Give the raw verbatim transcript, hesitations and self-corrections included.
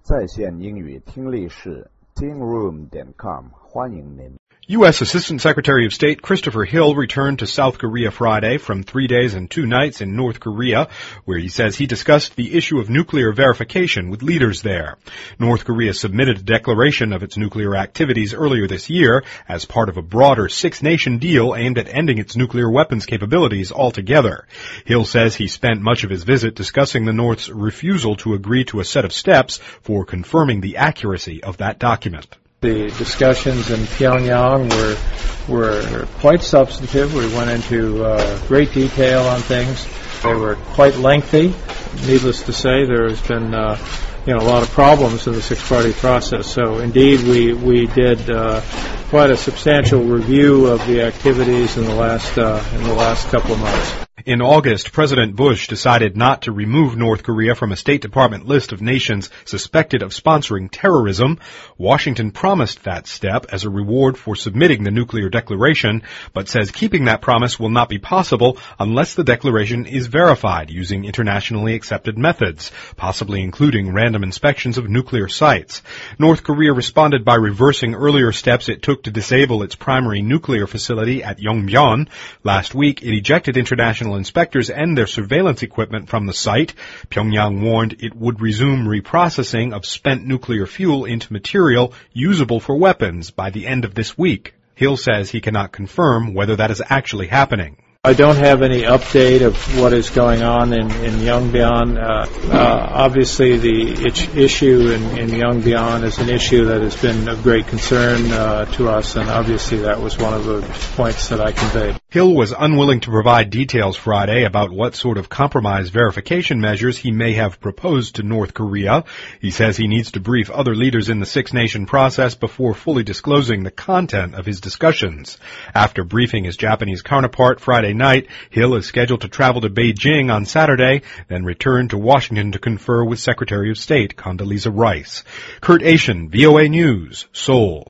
在线英语听力室 ting room dot com 欢迎您。 U S Assistant Secretary of State Christopher Hill returned to South Korea Friday from three days and two nights in North Korea, where he says he discussed the issue of nuclear verification with leaders there. North Korea submitted a declaration of its nuclear activities earlier this year as part of a broader six-nation deal aimed at ending its nuclear weapons capabilities altogether. Hill says he spent much of his visit discussing the North's refusal to agree to a set of steps for confirming the accuracy of that document. The discussions in Pyongyang were were quite substantive. We went into uh, great detail on things. They were quite lengthy. Needless to say, there has been uh, you know a lot of problems in the six-party process. So indeed, we we did uh, quite a substantial review of the activities in the last uh, in the last couple of months. In August, President Bush decided not to remove North Korea from a State Department list of nations suspected of sponsoring terrorism. Washington promised that step as a reward for submitting the nuclear declaration, but says keeping that promise will not be possible unless the declaration is verified using internationally accepted methods, possibly including random inspections of nuclear sites. North Korea responded by reversing earlier steps it took to disable its primary nuclear facility at Yongbyon. Last week, it ejected international inspectors and their surveillance equipment from the site. Pyongyang warned it would resume reprocessing of spent nuclear fuel into material usable for weapons by the end of this week. Hill says he cannot confirm whether that is actually happening. I don't have any update of what is going on in, in Yongbyon. Uh, uh, obviously, the itch, issue in, in Yongbyon is an issue that has been of great concern uh, to us, and obviously that was one of the points that I conveyed. Hill was unwilling to provide details Friday about what sort of compromise verification measures he may have proposed to North Korea. He says he needs to brief other leaders in the six-nation process before fully disclosing the content of his discussions. After briefing his Japanese counterpart Friday night, Hill is scheduled to travel to Beijing on Saturday, then return to Washington to confer with Secretary of State Condoleezza Rice. Kurt Asian, V O A News, Seoul.